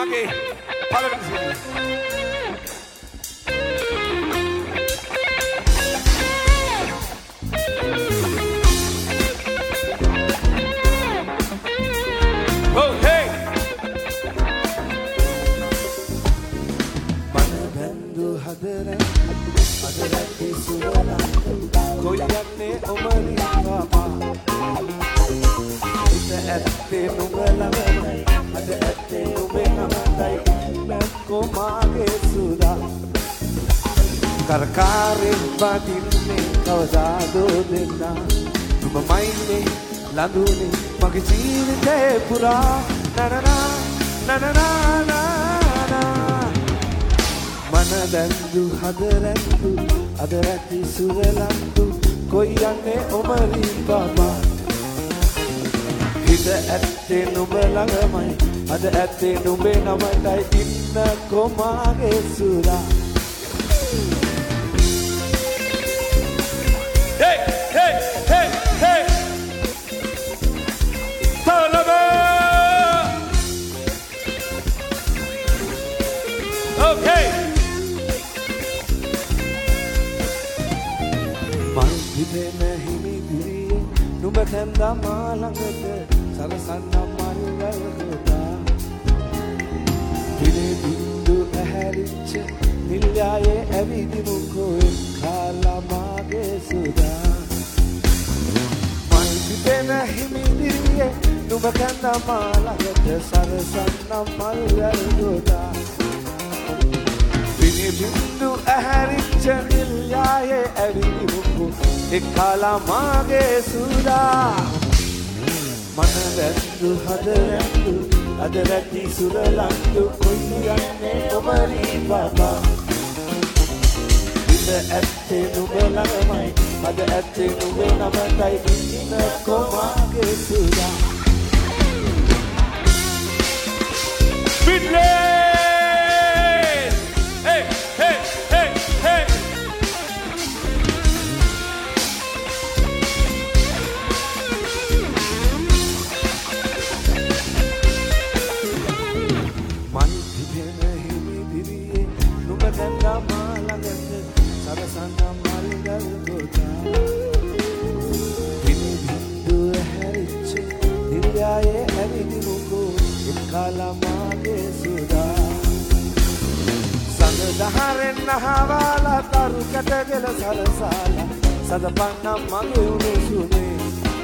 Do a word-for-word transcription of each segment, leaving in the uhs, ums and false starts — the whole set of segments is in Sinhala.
මගේ පළවෙනි සින්දුව. Oh hey. මන බඳු හදරේ අදරැති සුවලා කොයන්නේ ඔමරි පාපා ඉත ඇත්තේ නුඹලමයි අද ඇත්තේ නුඹේ නමයි නැක්කෝ මාගේ සුදා කරකාරෙන් බදින්නේ කවදාදෝ දෙන්නා නුඹමයිනේ ලඳුනේ මගේ ජීවිතේ පුරා නනනා නනනා මන බැඳු හදරැතු අද රැති සුරලන්තු කොයි යන්නේ ඔමරි බබා හිත ඇත්තේ නුඹ ළඟමයි අද ඇත්තේ නුඹේ නමයි ඉන්න කොමාගේ සුරා hey hey hey hey Talaba okay හිතෙන හිමිදිරියේ නුඹ කැන්දා මා ළඟට සරසන්න මල්වල් ගොඩා හිලේ බින්දු ඇහැරිච්ච නිල්යායේ ඇවිදිමුකෝ එක්කාලා මාගේ සුදා මල් හිතෙන හිමිදිරියේ නුඹ කැන්දා මා ළඟට සරසන්න මල්වල් ගොඩා බින්දු ඇහැරිච්ච නිල්යායේ ඇවිදිමුකෝ එක්කාලා මාගේ සුදා මන වැන්දු හදරැන්දු අද රැති සුරලන්දු කොයි යන්නේ ඔමරි බබා හිත ඇත්තේ නුඹ ළඟමයි අද ඇත්තේ නුඹේ නමයි ඉන්න කොමාගේ Suda Finland hey hey hey hey සරසන්න මල්ගල් ගොඩා පිනි බින්දු ඇහැරිච්ච නිර්යායේ ඇවිදිමුකෝ එක්කාලා මාගේ සුදා සඳ දහරෙන් නහවාලා තරු කැටගෙල සරසාලා සදපන්නම් මගේ උණුසුමේ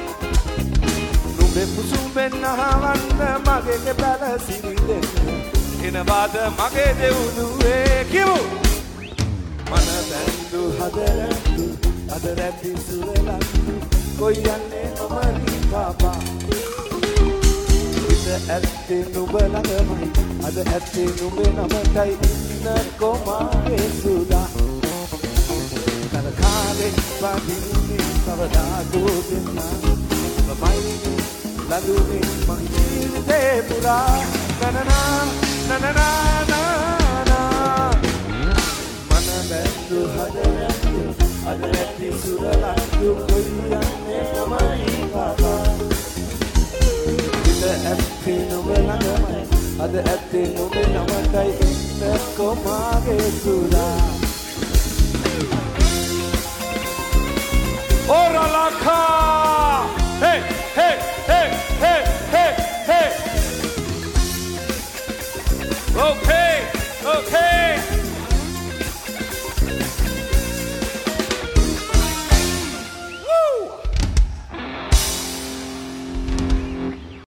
නුඹේ පුසුඹෙන් නහවන්න මගේ බැල සිරිදෙන්න එනවාද මගේ දෙවුනුවේ කියමු මන බැඳු හදරැතු අද රැති සුරලන්තු කොයි යන්නේ ඔමරි බබා හිත ඇත්තේ නුඹ ළඟමයි අද ඇත්තේ නුඹේ නමයි ඉන්න කොමාගේ සුදා කරකාරේ බදින්නේ කවදාදෝ දෙන්නා බබයිනේ ලඳුනේ මගේ ජීවිතේ පුරා නනනා නනනා බැඳු හදරැතු අද රැති සුරලන්තු කොයි යන්නේ ඔමරි බබා හිත ඇත්තේ නුඹ ළඟමයි අද ඇත්තේ නුඹේ නමයි ඉන්න කොමාගේ සුරා Ora la ka hey hey hey hey hey hey okay okay